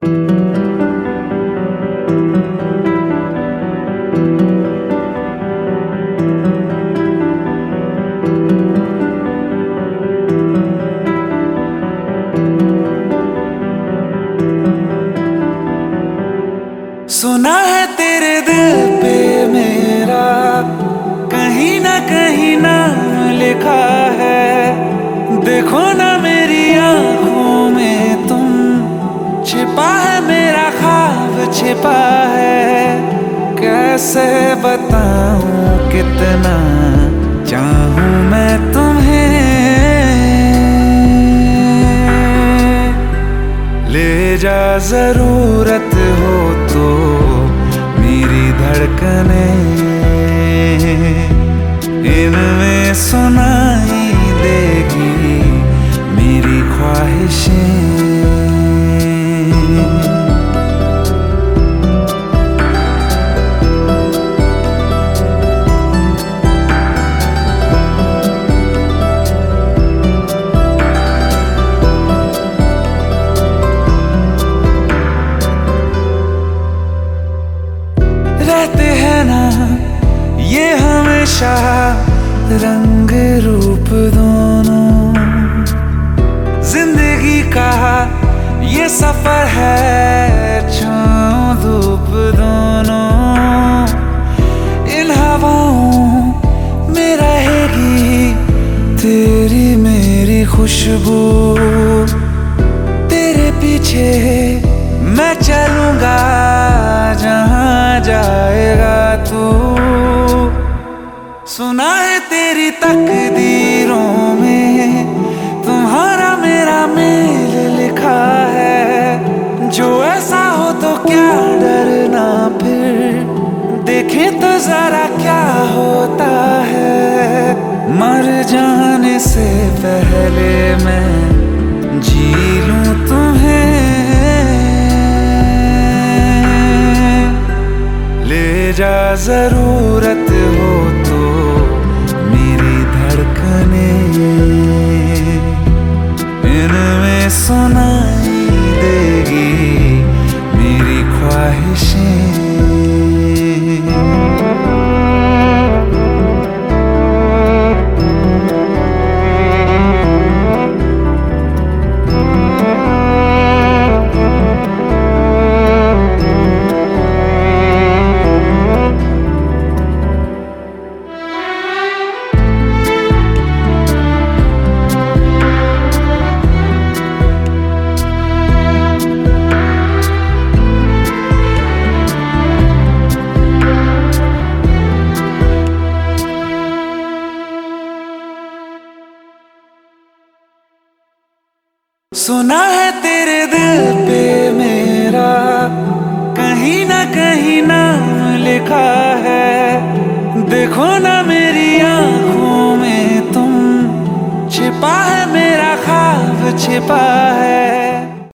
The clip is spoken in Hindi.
सुना है तेरे दिल पे मेरा कहीं ना कहीं नाम लिखा है। देखो ना मेरी आंखों में तुम, छिपा है मेरा ख्वाब छिपा है। कैसे बताऊं कितना चाहूं मैं तुम्हें। ले जा जरूरत हो तो मेरी धड़कने, इनमें सुनाई देगी मेरी ख्वाहिशें। रहते हैं ना ये हमेशा रंग रूप दोनों, जिंदगी का ये सफर है छाँव धूप दोनों। इन हवाओं में रहेगी तेरी मेरी खुशबू, तेरे पीछे मैं चलूंगा जहां जाएगा तू। सुना है तेरी तकदीरों में तुम्हारा मेरा मेल लिखा है। जो ऐसा हो तो क्या डरना, फिर देखे तो जरा क्या होता है। मर जाने से पहले मैं जी लूं तुम्हें। ले जा जरूरत हो तो मेरी धड़कने, इनमें सुनाई देगी मेरी ख्वाहिशें। सुना है तेरे दिल पे मेरा कहीं ना कहीं नाम लिखा है। देखो ना मेरी आंखों में तुम, छिपा है मेरा ख्वाब छिपा है।